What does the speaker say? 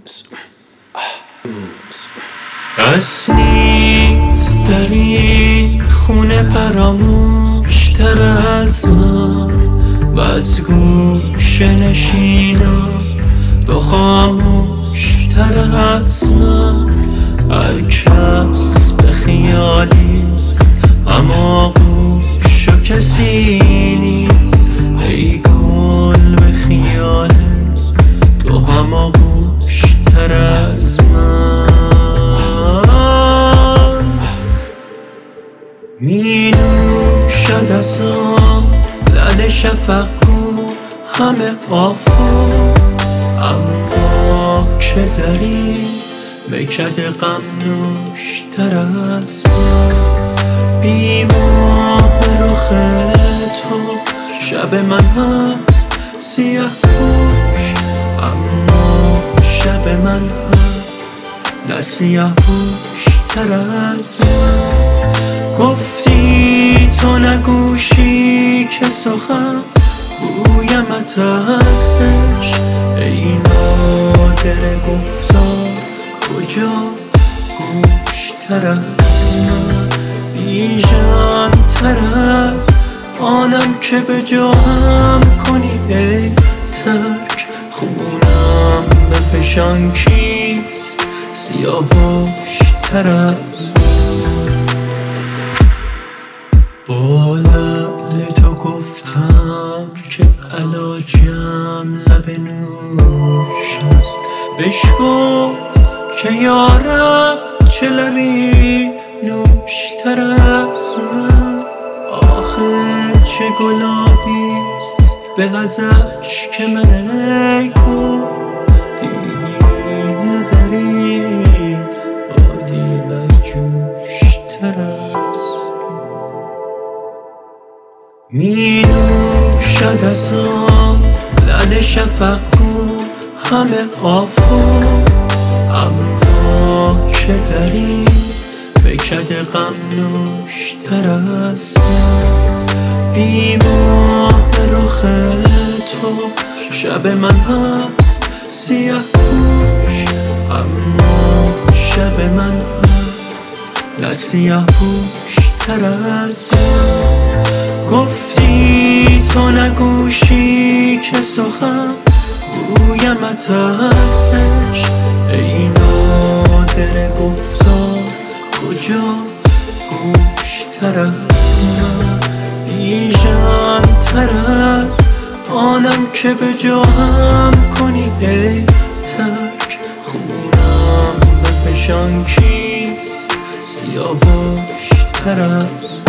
کس نیست در این خونه فراموشتر از من و از گوشه نشینم تو خاموشتر از من. هر کس به خیالیست اما گوش و کسی نیست. ای گل به خیالیست تو هم گوشتر از من. می نوشد از آن لعل شفق گو همه آفاق، اما که در این میکده غم نوشتر از من. بیماه رخ تو شب من هست سیاه پوش، اما شب من هست نه سیاه پوشتر از من. گفتی تو نگوشی که سخن گویمت از عشق، ای نادر گفتار کجا گوشتر از من. بیژن تر از آنم که به جاهم کنی ای ترک، خونم بفشان کیست سیاوشتر از من. با لعل تو گفتم که علاجم لب نوش است، بشکف که یارب چه لبی نوشتر از من. آخه چه گلابیست به از اشک من ای گل، دیوینه در این بادی برجوشتر از من. می نوشد از آن لعل شفق گو همه آفاق، اما که در این میکده غم نوشتر از من. بیماه رخ تو شب من هست سیاه پوش، اما شب من هست نه سیاه پوشتر از من. گفتی تو نگوشی که سخن گویمت از عشق، ای نادر گفتار کجا گوشتر از من. بیژن تر از آنم که به جاهم کنی ای ترک، خونم بفشان کیست سیاوشتر از